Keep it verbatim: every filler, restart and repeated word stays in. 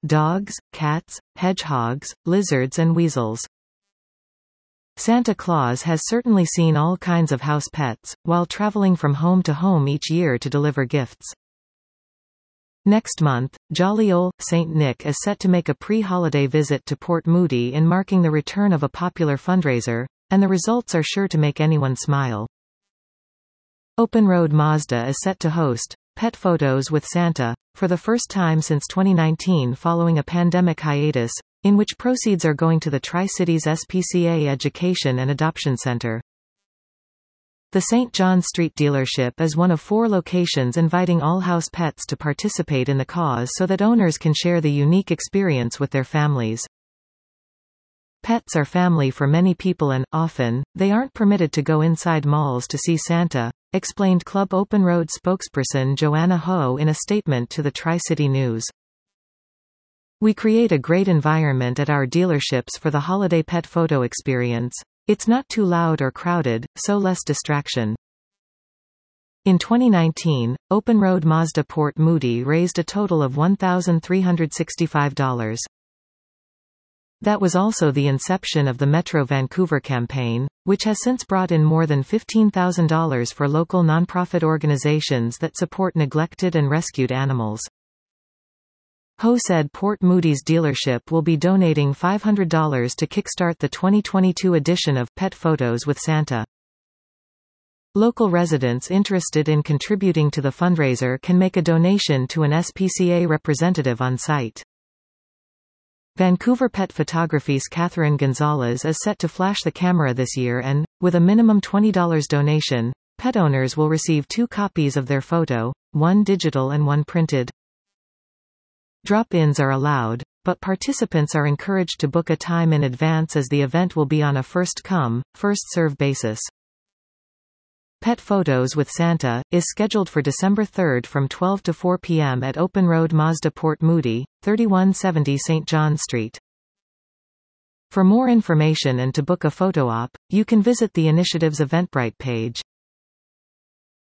dogs, cats, hedgehogs, lizards and weasels. Santa Claus has certainly seen all kinds of house pets, while traveling from home to home each year to deliver gifts. Next month, jolly ol' Saint Nick is set to make a pre-holiday visit to Port Moody in marking the return of a popular fundraiser, and the results are sure to make anyone smile. Open Road Mazda is set to host Pet Photos with Santa, for the first time since twenty nineteen following a pandemic hiatus, in which proceeds are going to the Tri-Cities S P C A Education and Adoption Center. The Saint John Street dealership is one of four locations inviting all house pets to participate in the cause so that owners can share the unique experience with their families. Pets are family for many people and, often, they aren't permitted to go inside malls to see Santa, explained Club Open Road spokesperson Joanna Ho in a statement to the Tri-City News. We create a great environment at our dealerships for the holiday pet photo experience. It's not too loud or crowded, so less distraction. In twenty nineteen, Open Road Mazda Port Moody raised a total of one thousand three hundred sixty-five dollars. That was also the inception of the Metro Vancouver campaign, which has since brought in more than fifteen thousand dollars for local nonprofit organizations that support neglected and rescued animals. Ho said Port Moody's dealership will be donating five hundred dollars to kickstart the twenty twenty-two edition of Pet Photos with Santa. Local residents interested in contributing to the fundraiser can make a donation to an S P C A representative on site. Vancouver Pet Photography's Catherine Gonzalez is set to flash the camera this year and, with a minimum twenty dollars donation, pet owners will receive two copies of their photo, one digital and one printed. Drop-ins are allowed, but participants are encouraged to book a time in advance as the event will be on a first-come, first-served basis. Pet Photos with Santa is scheduled for December third from twelve to four p m at Open Road Mazda Port Moody, thirty-one seventy Saint John Street. For more information and to book a photo op, you can visit the initiative's Eventbrite page.